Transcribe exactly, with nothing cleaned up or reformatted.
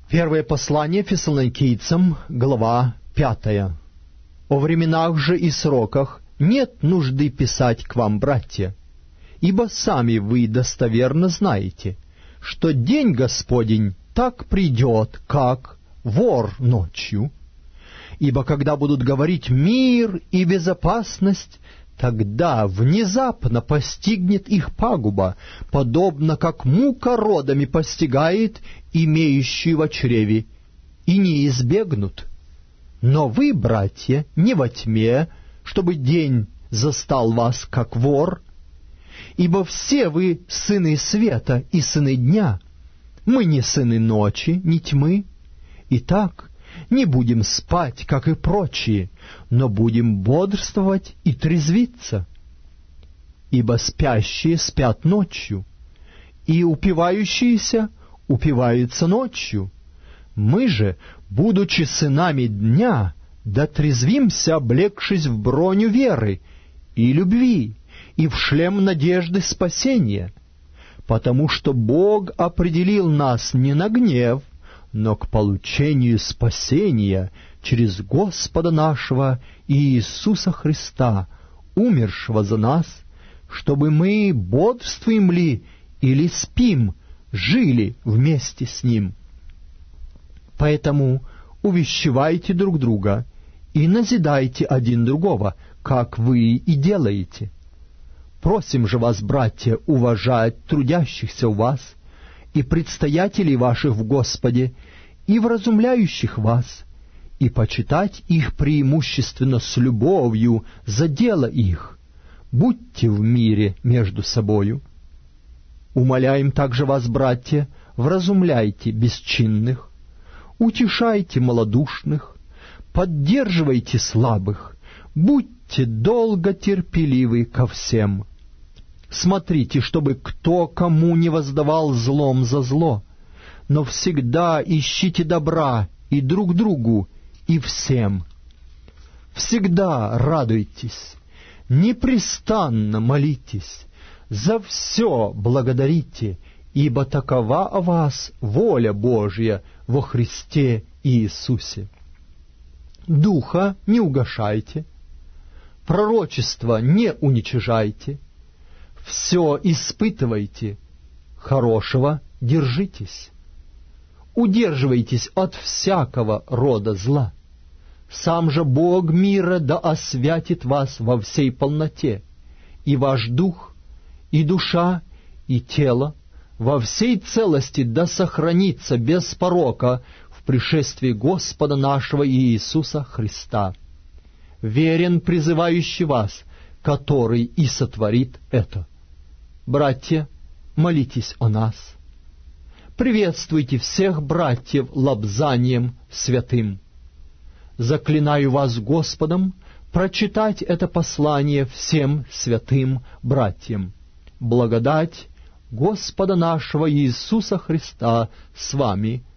Первое послание Фессалоникийцам, глава пятая. «О временах же и сроках нет нужды писать к вам, братья, ибо сами вы достоверно знаете, что день Господень так придет, как вор ночью. Ибо когда будут говорить мир и безопасность, тогда внезапно постигнет их пагуба, подобно как мука родами постигает имеющую во чреве, и не избегнут. Но вы, братья, не во тьме, чтобы день застал вас, как вор, ибо все вы сыны света и сыны дня, мы не сыны ночи, ни тьмы. Итак, не будем спать, как и прочие, но будем бодрствовать и трезвиться. Ибо спящие спят ночью, и упивающиеся упиваются ночью. Мы же, будучи сынами дня, дотрезвимся, облегшись в броню веры и любви, и в шлем надежды спасения, потому что Бог определил нас не на гнев, но к получению спасения через Господа нашего Иисуса Христа, умершего за нас, чтобы мы, бодрствуем ли или спим, жили вместе с Ним. Поэтому увещевайте друг друга и назидайте один другого, как вы и делаете. Просим же вас, братья, уважать трудящихся у вас и предстоятелей ваших в Господе, и вразумляющих вас, и почитать их преимущественно с любовью за дело их. Будьте в мире между собою. Умоляем также вас, братья, вразумляйте бесчинных, утешайте малодушных, поддерживайте слабых, будьте долго терпеливы ко всем. Смотрите, чтобы кто кому не воздавал злом за зло, но всегда ищите добра и друг другу, и всем. Всегда радуйтесь, непрестанно молитесь, за все благодарите, ибо такова о вас воля Божья во Христе Иисусе. Духа не угашайте, пророчество не уничижайте, все испытывайте, хорошего держитесь. Удерживайтесь от всякого рода зла. Сам же Бог мира да освятит вас во всей полноте, и ваш дух, и душа, и тело во всей целости да сохранится без порока в пришествии Господа нашего Иисуса Христа. Верен призывающий вас, который и сотворит это. Братья, молитесь о нас. Приветствуйте всех братьев лобзанием святым. Заклинаю вас Господом прочитать это послание всем святым братьям. Благодать Господа нашего Иисуса Христа с вами